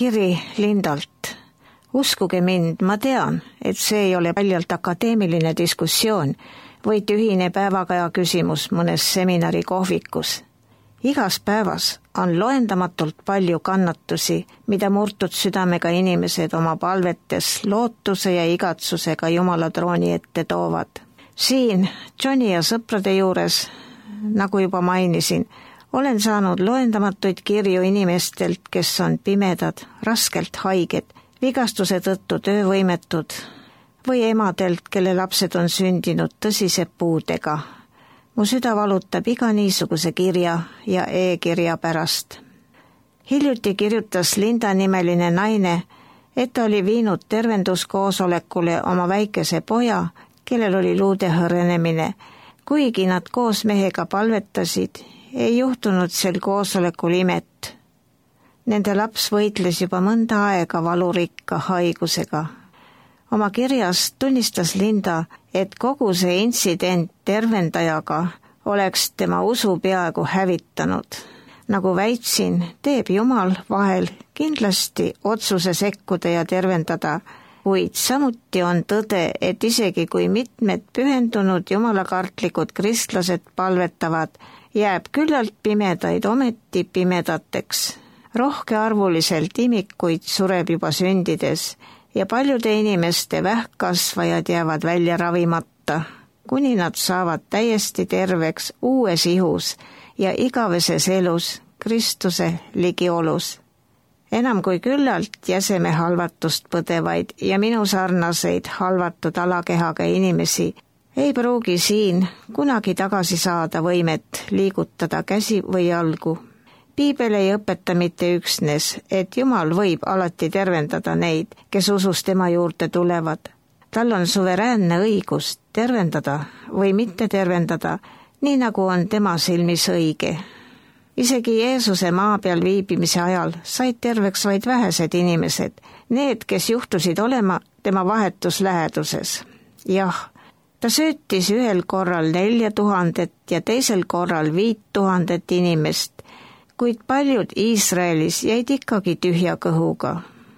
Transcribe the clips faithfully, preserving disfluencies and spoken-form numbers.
kiri Lindalt. Uskuge mind, ma tean, et see ei ole paljalt akadeemiline diskussioon või tühine päevakaja küsimus mõnes seminari kohvikus. Igas päevas on loendamatult palju kannatusi, mida murtud südamega inimesed oma palvetes lootuse ja igatsusega Jumala trooni ette toovad. Siin Johnny ja sõprade juures, nagu juba mainisin, olen saanud loendamatuid kirju inimestelt, kes on pimedad, raskelt haiged, vigastuse tõttu töövõimetud või emadelt, kelle lapsed on sündinud tõsise puudega. Mu süda valutab iga niisuguse kirja ja e-kirja pärast. Hiljuti kirjutas Linda nimeline naine, et ta oli viinud tervenduskoosolekule oma väikese poja, kellel oli luude hõrenemine. Kuigi nad koos mehega palvetasid, ei juhtunud sel koosolekul imet. Nende laps võitles juba mõnda aega valurikka haigusega. Oma kirjas tunnistas Linda, et kogu see intsident tervendajaga oleks tema usu peaaegu hävitanud. Nagu väitsin, teeb Jumal vahel kindlasti otsuse sekkuda ja tervendada, kuid samuti on tõde, et isegi kui mitmed pühendunud jumalakartlikud kristlased palvetavad, jääb küllalt pimedaid ometi pimedateks. Rohkearvuliselt imikuid sureb juba sündides ja paljude inimeste vähkkasvajad jäävad välja ravimata, kuni nad saavad täiesti terveks uues ihus ja igaveses elus Kristuse ligiolus. Enam kui küllalt jäseme halvatust põdevaid ja minu sarnaseid halvatud alakehaga inimesi ei pruugi siin kunagi tagasi saada võimet liigutada käsi või jalgu. Piibel ei õpeta mitte üksnes, et Jumal võib alati tervendada neid, kes usus tema juurde tulevad. Tal on suveräänne õigus tervendada või mitte tervendada, nii nagu on tema silmis õige. Isegi Jeesuse maa peal viibimise ajal said terveks vaid vähesed inimesed, need, kes juhtusid olema tema vahetus läheduses. Jah, ta söötis ühel korral nelja tuhandet ja teisel korral viit tuhandet inimest, kuid paljud Iisraelis jäid ikkagi tühja kõhuga.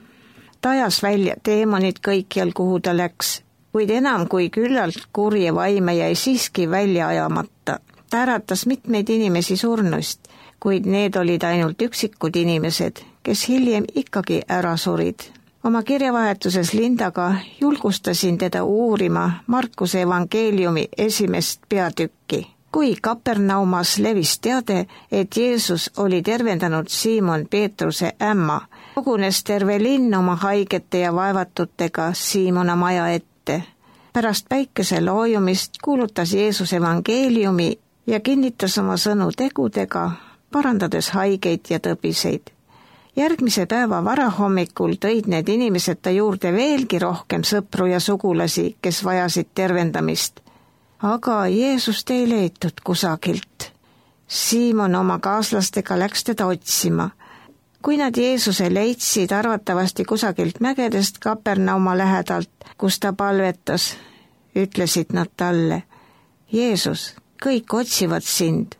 Ta ajas välja teemonid kõikjal, kuhu ta läks, kuid enam kui küllalt kurje vaime jäi siiski välja ajamata. Ta äratas mitmeid inimesi surnust, kuid need olid ainult üksikud inimesed, kes hiljem ikkagi ära surid. Oma kirjavahetuses Lindaga julgustasin teda uurima Markuse evangeeliumi esimest peatükki. Kui Kapernaumas levis teade, et Jeesus oli tervendanud Siimon Peetruse ämma, kogunes terve linn oma haigete ja vaevatutega Siimona maja ette. Pärast päikese loojumist kuulutas Jeesus evangeeliumi ja kinnitas oma sõnu tegudega, parandades haigeid ja tõbiseid. Järgmise päeva varahommikul tõid need inimesed ta juurde veelgi rohkem sõpru ja sugulasi, kes vajasid tervendamist. Aga Jeesust ei leitud kusagilt. Siimon oma kaaslastega läks teda otsima. Kui nad Jeesuse leidsid arvatavasti kusagilt mägedest Kapernauma lähedalt, kus ta palvetas, ütlesid nad talle: Jeesus, kõik otsivad sind.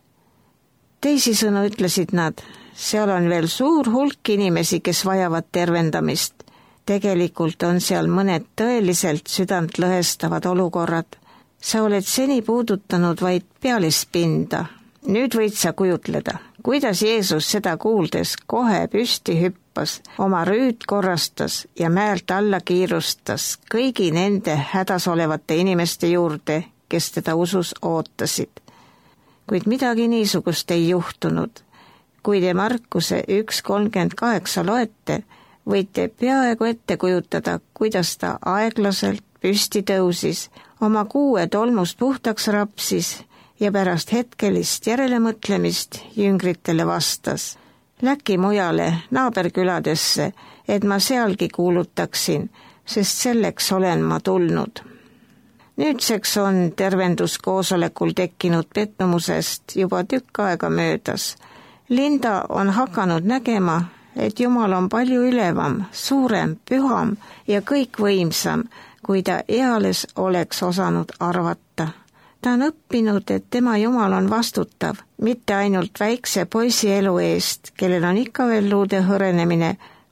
Teisisõnu ütlesid nad: seal on veel suur hulk inimesi, kes vajavad tervendamist. Tegelikult on seal mõned tõeliselt südant lõhestavad olukorrad. Sa oled seni puudutanud vaid pealispinda. Nüüd võid sa kujutleda, kuidas Jeesus seda kuuldes kohe püsti hüppas, oma rüüd korrastas ja mäelt alla kiirustas kõigi nende hädas olevate inimeste juurde, kes teda usus ootasid. Kuid midagi niisugust ei juhtunud. Kui te Markuse üks kolmkümmend kaheksa loete, võite peaaegu ette kujutada, kuidas ta aeglaselt püsti tõusis, oma kuue tolmust puhtaks rapsis ja pärast hetkelist järelemõtlemist jüngritele vastas: Läki mujale naaberküladesse, et ma sealgi kuulutaksin, sest selleks olen ma tulnud. Nüüdseks on tervenduskoosolekul tekkinud pettumusest juba tükk aega möödas. Linda on hakanud nägema, et Jumal on palju ülevam, suurem, püham ja kõikvõimsam, kui ta eales oleks osanud arvata. Ta on õppinud, et tema Jumal on vastutav, mitte ainult väikse poisi elu eest, kellel on ikka veel luude hõrenemine,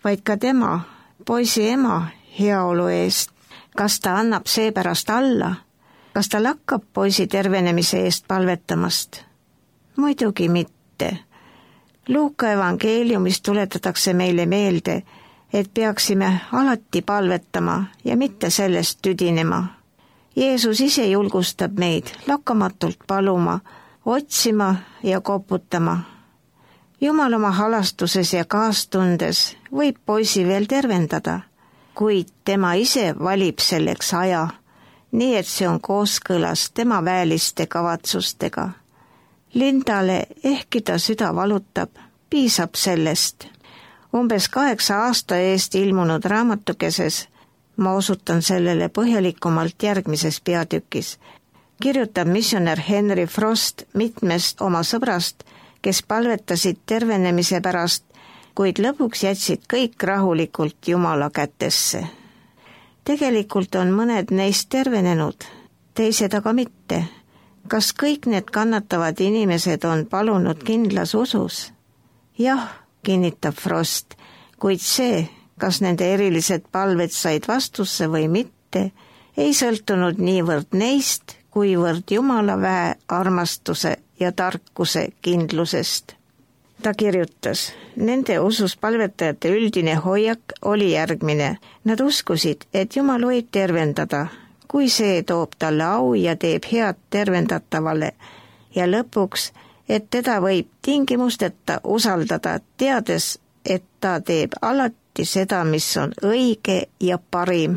vaid ka tema, poisi ema heaolu eest. Kas ta annab seepärast alla? Kas ta lakkab poisi tervenemise eest palvetamast? Muidugi mitte. Luuka evangeeliumis tuletatakse meile meelde, et peaksime alati palvetama ja mitte sellest tüdinema. Jeesus ise julgustab meid lakkamatult paluma, otsima ja koputama. Jumal oma halastuses ja kaastundes võib poisi veel tervendada, kuid tema ise valib selleks aja, nii et see on kooskõlas tema väeliste kavatsustega. Lindale, ehkki ta süda valutab, piisab sellest. Umbes kaheksa aasta eest ilmunud raamatukeses, ma osutan sellele põhjalikumalt järgmises peatükis, kirjutab missionär Henry Frost mitmest oma sõbrast, kes palvetasid tervenemise pärast, kuid lõpuks jätsid kõik rahulikult Jumala kätesse. Tegelikult on mõned neist tervenenud, teised aga mitte. Kas kõik need kannatavad inimesed on palunud kindlas usus? Jah, kinnitab Frost, kuid see, kas nende erilised palved said vastusse või mitte, ei sõltunud niivõrd neist, kuivõrd Jumala väe armastuse ja tarkuse kindlusest. Ta kirjutas, nende usus palvetajate üldine hoiak oli järgmine. Nad uskusid, et Jumal võib tervendada, kui see toob talle au ja teeb head tervendatavale, ja lõpuks, et teda võib tingimusteta usaldada, teades, et ta teeb alati seda, mis on õige ja parim.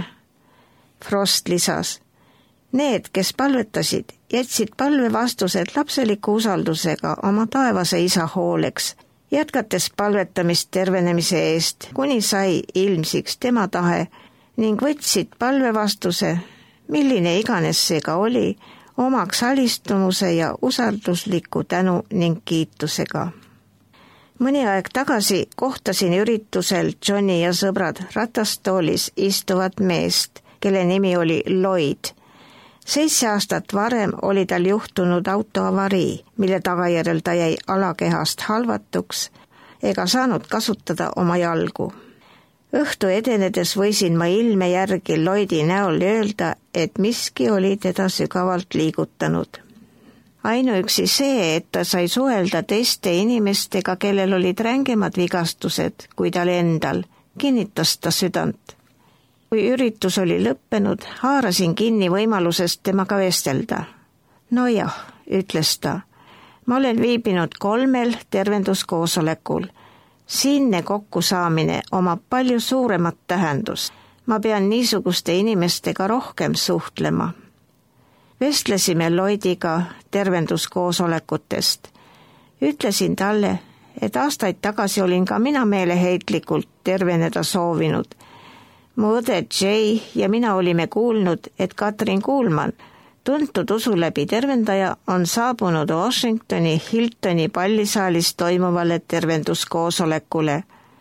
Frost lisas, need, kes palvetasid, jätsid palve vastused lapseliku usaldusega oma taevase isa hooleks, jätkates palvetamist tervenemise eest, kuni sai ilmsiks tema tahe ning võtsid palve vastuse, milline iganes see ka oli, omaks alistumuse ja usaldusliku tänu ning kiitusega. Mõni aeg tagasi kohtasin üritusel Johnny ja sõbrad ratastoolis istuvat meest, kelle nimi oli Lloyd. Seitse aastat varem oli tal juhtunud autoavarii, mille tagajärjel ta jäi alakehast halvatuks ega saanud kasutada oma jalgu. Õhtu edenedes võisin ma ilme järgi Lloydi näol öelda, et miski oli teda sügavalt liigutanud. Ainuüksi see, et ta sai suhelda teiste inimestega, kellel olid rängemad vigastused kui tal endal, kinnitas ta südant. Kui üritus oli lõppenud, haarasin kinni võimalusest temaga vestelda. No jah, ütles ta, ma olen viibinud kolmel tervenduskoosolekul. Siinne kokkusaamine omab palju suuremat tähendust. Ma pean niisuguste inimestega rohkem suhtlema. Vestlesime Lloydiga tervenduskoosolekutest. Ütlesin talle, et aastaid tagasi olin ka mina meeleheitlikult terveneda soovinud. Mu õde Jay ja mina olime kuulnud, et Katrin Kuulman, tuntud usu läbi tervendaja, on saabunud Washingtoni Hiltoni pallisaalis toimuvale tervenduskoosolekule.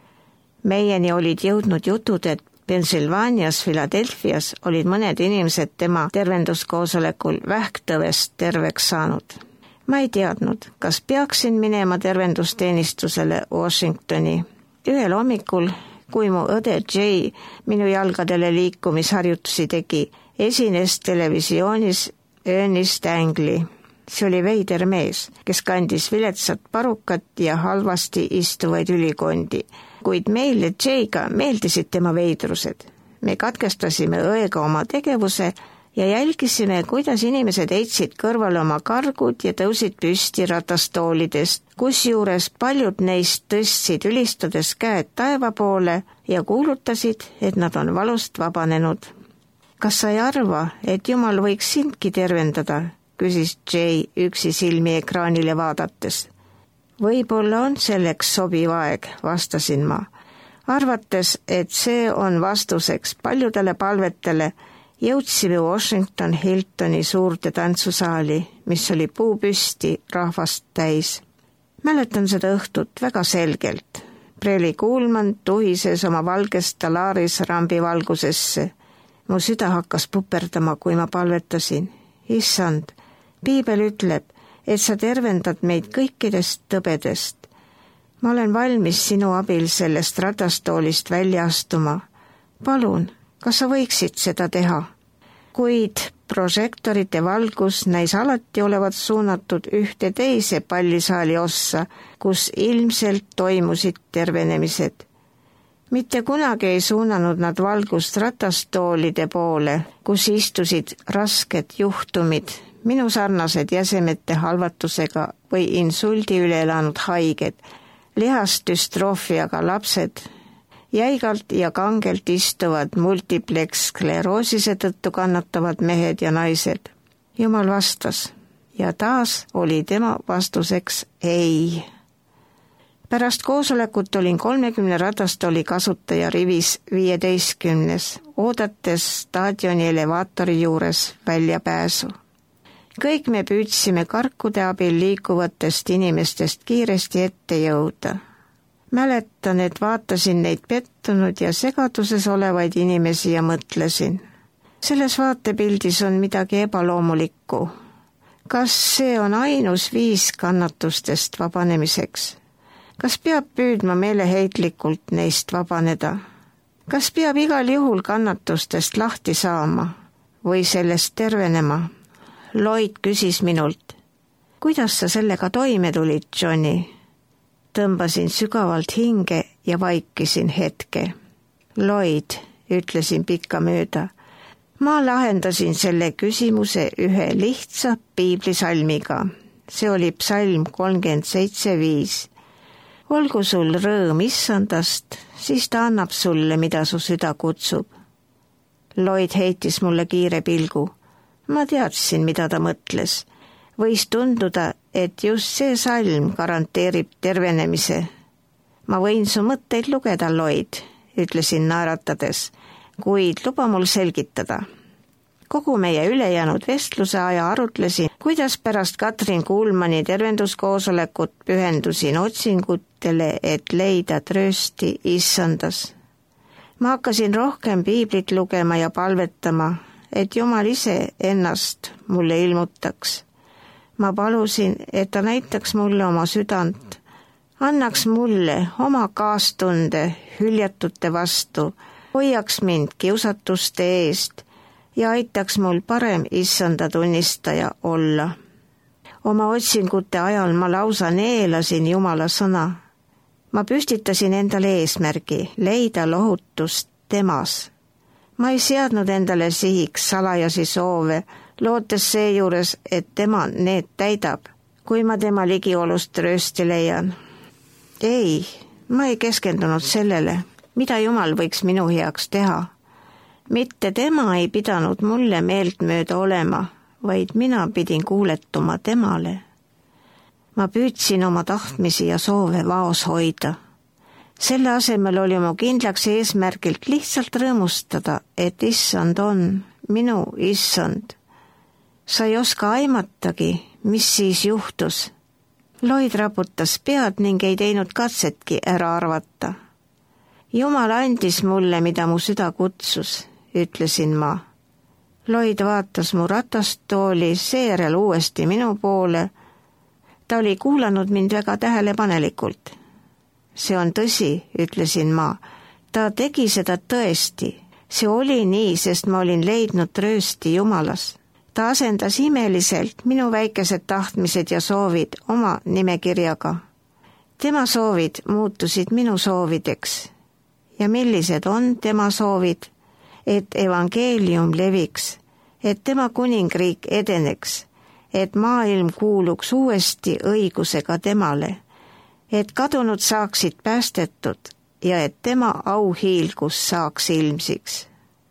Meieni olid jõudnud jutud, et Pennsylvanias, Philadelphias olid mõned inimesed tema tervenduskoosolekul vähktõvest terveks saanud. Ma ei teadnud, kas peaksin minema tervendusteenistusele Washingtoni. Ühel hommikul, kui mu õde Jay minu jalgadele liikumisharjutusi tegi, esines televisioonis Ernest Angley. See oli veider mees, kes kandis viletsat parukat ja halvasti istuvaid ülikondi, kuid meile Jayga meeldisid tema veidrused. Me katkestasime õega oma tegevuse ja jälgisime, kuidas inimesed heitsid kõrvale oma kargud ja tõusid püsti ratastoolidest, kusjuures paljud neist tõstsid ülistades käed taeva poole ja kuulutasid, et nad on valust vabanenud. Kas sa ei arva, et Jumal võiks sindki tervendada, küsis Jay üksi silmi ekraanile vaadates. Võib-olla on selleks sobiv aeg, vastasin ma, arvates, et see on vastuseks paljudele palvetele. Jõudsime Washington Hiltoni suurde tantsusaali, mis oli puupüsti rahvast täis. Mäletan seda õhtut väga selgelt. Preili Kuulman tuhises oma valges talaaris rambi valgusesse. Mu süda hakkas puperdama, kui ma palvetasin. Issand, piibel ütleb, et sa tervendad meid kõikidest tõbedest. ma olen valmis sinu abil sellest ratastoolist välja astuma. Palun, kas sa võiksid seda teha? Kuid prožektorite valgus näis alati olevat suunatud ühte teise pallisaali ossa, kus ilmselt toimusid tervenemised. Mitte kunagi ei suunanud nad valgust ratastoolide poole, kus istusid rasked juhtumid, minu sarnased jäsemete halvatusega või insuldi üle elanud haiged, lihasdüstroofiaga lapsed, jäigalt ja kangelt istuvad multiplex-skleroosise tõttu kannatavad mehed ja naised. Jumal vastas ja taas oli tema vastuseks ei. Pärast koosolekut olin kolmekümne ratastooli kasutaja rivis viieteistkümnes, oodates staadioni elevaatori juures väljapääsu. Kõik me püüdsime karkude abil liikuvatest inimestest kiiresti ette jõuda. Mäletan, et vaatasin neid pettunud ja segaduses olevaid inimesi ja mõtlesin. Selles vaatepildis on midagi ebaloomulikku. Kas see on ainus viis kannatustest vabanemiseks? Kas peab püüdma meeleheitlikult neist vabaneda? Kas peab igal juhul kannatustest lahti saama või sellest tervenema? Lloyd küsis minult, kuidas sa sellega toime tulid, Johnny? Tõmbasin sügavalt hinge ja vaikisin hetke. Lloyd, ütlesin pikkamööda, ma lahendasin selle küsimuse ühe lihtsa piiblisalmiga. See oli psalm kolmkümmend seitse viis. Olgu sul rõõm issandast, siis ta annab sulle, mida su süda kutsub. Lloyd heitis mulle kiire pilgu. Ma teadsin, mida ta mõtles. Võis tunduda, et just see salm garanteerib tervenemise. Ma võin su mõtteid lugeda, Lloyd, ütlesin naeratades, kuid luba mul selgitada. Kogu meie ülejäänud vestluse aja arutlesin, kuidas pärast Katrin Kuhlmanni tervenduskoosolekut pühendusin otsingutele, et leida tröösti issandas. Ma hakkasin rohkem piiblit lugema ja palvetama, et Jumal ise ennast mulle ilmutaks. Ma palusin, et ta näitaks mulle oma südant, annaks mulle oma kaastunde hüljatute vastu, hoiaks mind kiusatuste eest ja aitaks mul parem issanda tunnistaja olla. Oma otsingute ajal ma lausa neelasin Jumala sõna. Ma püstitasin endale eesmärgi leida lohutust temas. Ma ei seadnud endale sihiks salajasi soove, lootes seejuures, et tema need täidab, kui ma tema ligiolust tröösti leian. Ei, ma ei keskendunud sellele, mida Jumal võiks minu heaks teha. Mitte tema ei pidanud mulle meeltmööda olema, vaid mina pidin kuuletuma temale. Ma püüdsin oma tahtmisi ja soove vaos hoida. Selle asemel oli mu kindlaks eesmärgilt lihtsalt rõõmustada, et issand on minu issand. Sa ei oska aimatagi, mis siis juhtus. Lloyd raputas pead ning ei teinud katsetki ära arvata. Jumal andis mulle, mida mu süda kutsus, ütlesin ma. Lloyd vaatas mu ratastooli, seejärel uuesti minu poole. Ta oli kuulanud mind väga tähelepanelikult. See on tõsi, ütlesin ma. Ta tegi seda tõesti. See oli nii, sest ma olin leidnud tröösti Jumalas. Ta asendas imeliselt minu väikesed tahtmised ja soovid oma nimekirjaga. Tema soovid muutusid minu soovideks. Ja millised on tema soovid? Et evangeelium leviks, et tema kuningriik edeneks, et maailm kuuluks uuesti õigusega temale, et kadunud saaksid päästetud ja et tema auhiilgus saaks ilmsiks.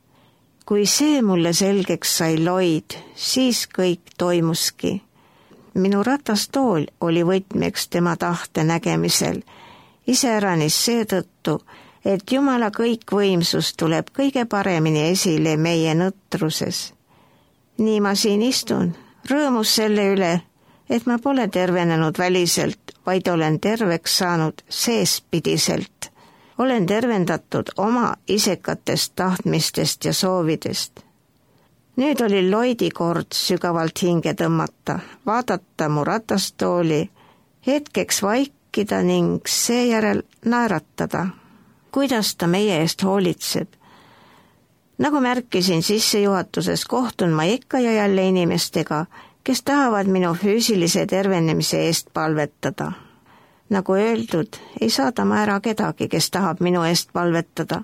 Kui see mulle selgeks sai Lloyd, siis kõik toimuski. Minu ratastool oli võtmeks tema tahte nägemisel, iseäranis seetõttu, et Jumala kõikvõimsus tuleb kõige paremini esile meie nõtruses. Nii ma siin istun, rõõmus selle üle, et ma pole tervenenud väliselt, vaid olen terveks saanud seespidiselt. Olen tervendatud oma isekatest tahtmistest ja soovidest. Nüüd oli Lloydi kord sügavalt hinge tõmmata, vaadata mu ratastooli, hetkeks vaik rääkida ning seejärel naeratada, kuidas ta meie eest hoolitseb. Nagu märkisin sissejuhatuses, kohtun ma ikka ja jälle inimestega, kes tahavad minu füüsilise tervenemise eest palvetada. Nagu öeldud, ei saada ma ära kedagi, kes tahab minu eest palvetada.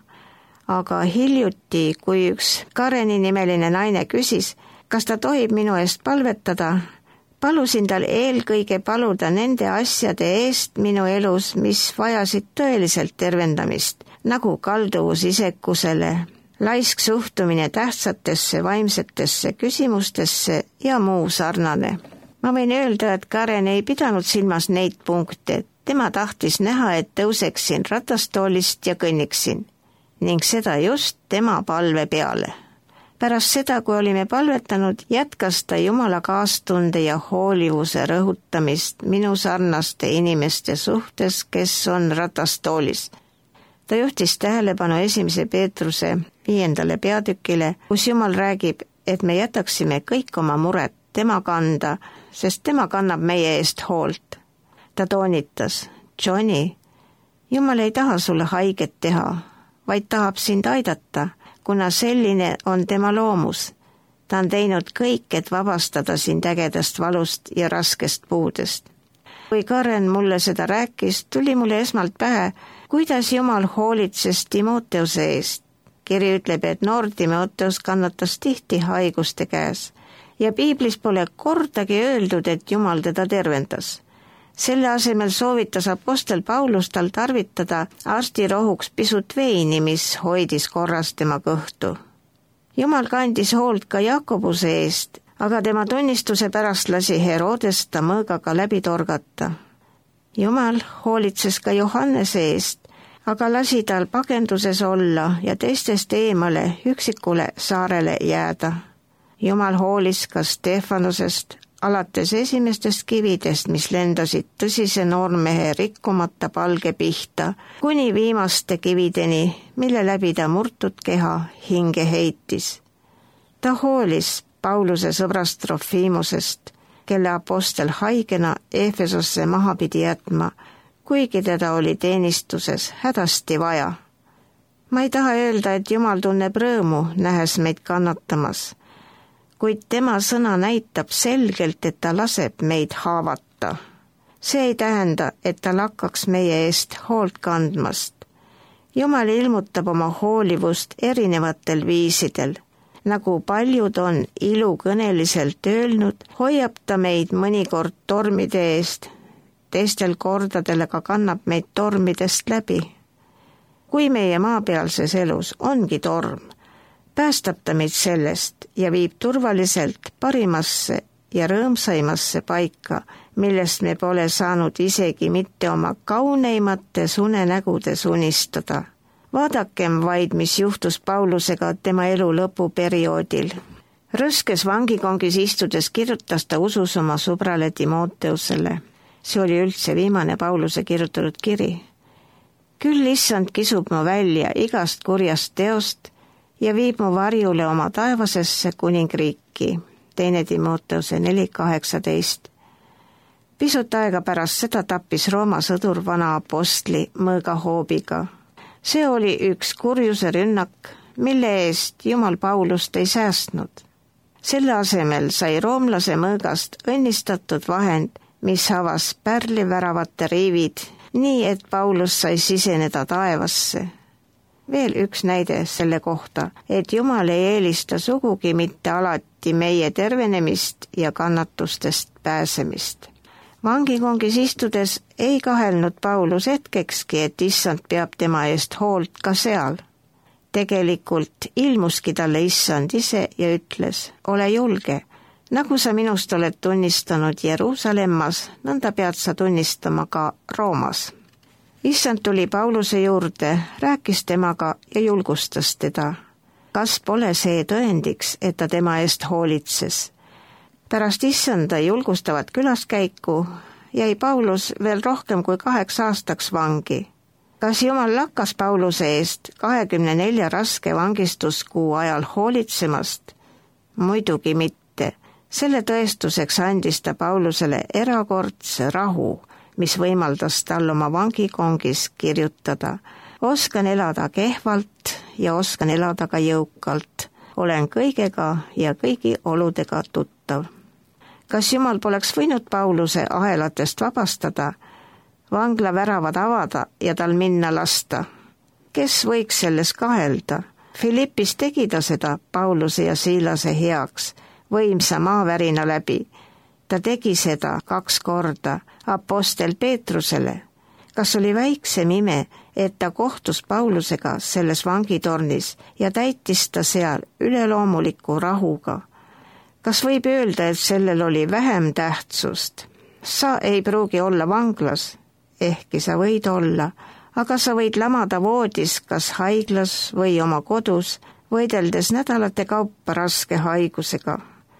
Aga hiljuti, kui üks Kareni nimeline naine küsis, kas ta tohib minu eest palvetada, palusin tal eelkõige paluda nende asjade eest minu elus, mis vajasid tõeliselt tervendamist, nagu kalduvus isekusele, laisk suhtumine tähtsatesse vaimsetesse küsimustesse ja muu sarnane. Ma võin öelda, et Karen ei pidanud silmas neid punkte, tema tahtis näha, et tõuseksin ratastoolist ja kõnniksin, ning seda just tema palve peale. Pärast seda, kui olime palvetanud, jätkas ta Jumala kaastunde ja hoolivuse rõhutamist minu sarnaste inimeste suhtes, kes on ratastoolis. Ta juhtis tähelepanu esimese Peetruse viiendale peatükile, kus Jumal räägib, et me jätaksime kõik oma mured tema kanda, sest tema kannab meie eest hoolt. Ta toonitas, Johnny, Jumal ei taha sulle haiget teha, vaid tahab sind aidata, kuna selline on tema loomus. Ta on teinud kõik, et vabastada sind ägedast valust ja raskest puudest. Kui Karen mulle seda rääkis, tuli mulle esmalt pähe, kuidas Jumal hoolitses Timoteuse eest. Kiri ütleb, et noor Timoteus kannatas tihti haiguste käes ja piiblis pole kordagi öeldud, et Jumal teda tervendas. Selle asemel soovitas apostel Paulus tal tarvitada arstirohuks pisut veini, mis hoidis korras tema kõhtu. Jumal kandis hoolt ka Jakobuse eest, aga tema tunnistuse pärast lasi Herodes ta mõõgaga läbi torgata. Jumal hoolitses ka Johannese eest, aga lasi tal pagenduses olla ja teistest eemale üksikule saarele jääda. Jumal hoolis ka Stefanusest, alates esimestest kividest, mis lendasid tõsise noormehe rikkumata palge pihta, kuni viimaste kivideni, mille läbi ta murtud keha hinge heitis. Ta hoolis Pauluse sõbrast Trofimusest, kelle apostel haigena Efesosse maha pidi jätma, kuigi teda oli teenistuses hädasti vaja. Ma ei taha öelda, et Jumal tunneb rõõmu, nähes meid kannatamas, kuid tema sõna näitab selgelt, et ta laseb meid haavata. See ei tähenda, et ta lakkaks meie eest hoolt kandmast. Jumal ilmutab oma hoolivust erinevatel viisidel. Nagu paljud on ilukõneliselt öelnud, hoiab ta meid mõnikord tormide eest, teistel kordadel aga kannab meid tormidest läbi. Kui meie maapealses elus ongi torm, päästab ta meid sellest ja viib turvaliselt parimasse ja rõõmsaimasse paika, millest me pole saanud isegi mitte oma kauneimates unenägudes unistada. Vaadakem vaid, mis juhtus Paulusega tema elu lõpuperioodil. Rõskes vangikongis istudes kirjutas ta usus oma sõbrale Timoteusele. See oli üldse viimane Pauluse kirjutatud kiri. Küll issand kisub mu välja igast kurjast teost ja viib mu varjule oma taevasesse kuningriiki. Teine Timoteuse neli kaheksateist. Pisut aega pärast seda tappis Rooma sõdur vana apostli mõõgahoobiga. See oli üks kurjuse rünnak, mille eest Jumal Paulust ei säästnud. Selle asemel sai roomlase mõõgast õnnistatud vahend, mis avas pärliväravate riivid, nii et Paulus sai siseneda taevasse. Veel üks näide selle kohta, et Jumal ei eelista sugugi mitte alati meie tervenemist ja kannatustest pääsemist. Vangikongis istudes ei kahelnud Paulus hetkekski, et issand peab tema eest hoolt ka seal. Tegelikult ilmuski talle issand ise ja ütles, ole julge, nagu sa minust oled tunnistanud Jeruusalemmas, nõnda pead sa tunnistama ka Roomas. Issand tuli Pauluse juurde, rääkis temaga ja julgustas teda. Kas pole see tõendiks, et ta tema eest hoolitses? Pärast issanda julgustavat külaskäiku jäi Paulus veel rohkem kui kaheks aastaks vangi. Kas Jumal lakkas Pauluse eest kahekümne nelja raske vangistuskuu ajal hoolitsemast? Muidugi mitte. Selle tõestuseks andis ta Paulusele erakordse rahu, mis võimaldas tal oma vangikongis kirjutada: oskan elada kehvalt ja oskan elada ka jõukalt. Olen kõigega ja kõigi oludega tuttav. Kas Jumal poleks võinud Pauluse ahelatest vabastada, vangla väravad avada ja tal minna lasta? Kes võiks selles kahelda? Filippis tegi ta seda Pauluse ja Siilase heaks, võimsa maavärina läbi. Ta tegi seda kaks korda apostel Peetrusele. Kas oli väiksem ime, et ta kohtus Paulusega selles vangitornis ja täitis ta seal üleloomuliku rahuga? Kas võib öelda, et sellel oli vähem tähtsust? Sa ei pruugi olla vanglas, ehkki sa võid olla, aga sa võid lamada voodis kas haiglas või oma kodus, võideldes nädalate kaupa raske haigusega.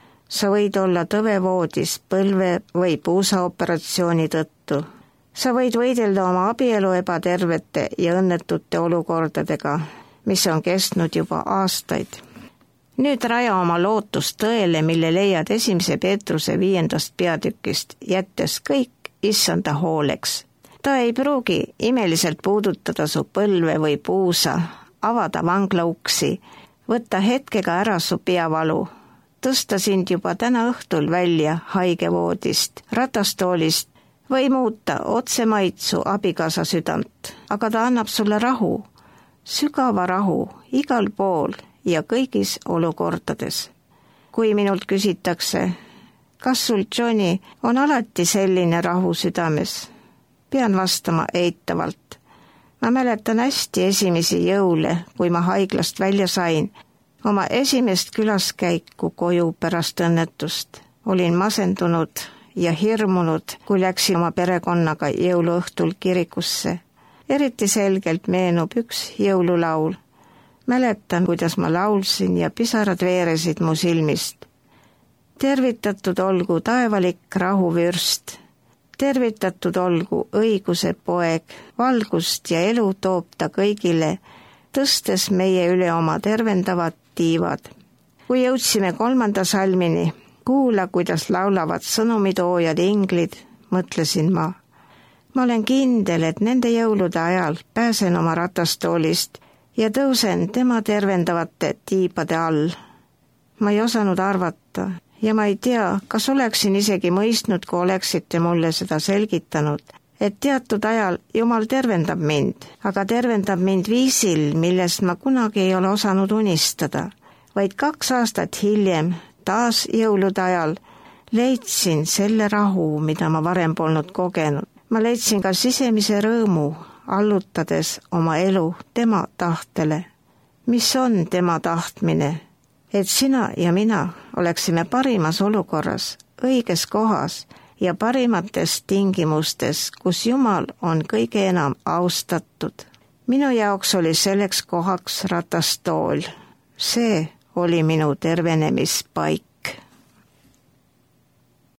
Sa võid olla tõvevoodis põlve- või puusaoperatsiooni tõttu. Sa võid võidelda oma abielu ebatervete ja õnnetute olukordadega, mis on kestnud juba aastaid. Nüüd raja oma lootust tõele, mille leiad esimese Peetruse viiendast peatükist, jättes kõik issanda hooleks. Ta ei pruugi imeliselt puudutada su põlve või puusa, avada vangla uksi, võtta hetkega ära su peavalu, tõsta sind juba täna õhtul välja haigevoodist, ratastoolist või muuta otsemaid su abikaasa südant, aga ta annab sulle rahu, sügava rahu igal pool ja kõigis olukordades. Kui minult küsitakse, kas sul, Johnny, on alati selline rahu südames? Pean vastama eitavalt. Ma mäletan hästi esimesi jõule, kui ma haiglast välja sain, oma esimest külaskäiku koju pärast õnnetust. Olin masendunud ja hirmunud, kui läksin oma perekonnaga jõuluõhtul kirikusse. Eriti selgelt meenub üks jõululaul. Mäletan, kuidas ma laulsin ja pisarad veeresid mu silmist. Tervitatud olgu taevalik rahuvürst, tervitatud olgu õiguse poeg, valgust ja elu toob ta kõigile, tõstes meie üle oma tervendavad tiivad. Kui jõudsime kolmanda salmini, kuula, kuidas laulavad sõnumitoojad inglid, mõtlesin ma. Ma olen kindel, et nende jõulude ajal pääsen oma ratastoolist ja tõusen tema tervendavate tiibade all. Ma ei osanud arvata ja ma ei tea, kas oleksin isegi mõistnud, kui oleksite mulle seda selgitanud, et teatud ajal Jumal tervendab mind, aga tervendab mind viisil, millest ma kunagi ei ole osanud unistada. Vaid kaks aastat hiljem, taas jõulude ajal, leidsin selle rahu, mida ma varem polnud kogenud. Ma leidsin ka sisemise rõõmu, allutades oma elu tema tahtele. Mis on tema tahtmine? Et sina ja mina oleksime parimas olukorras, õiges kohas ja parimates tingimustes, kus Jumal on kõige enam austatud. Minu jaoks oli selleks kohaks ratastool. See oli minu tervenemispaik.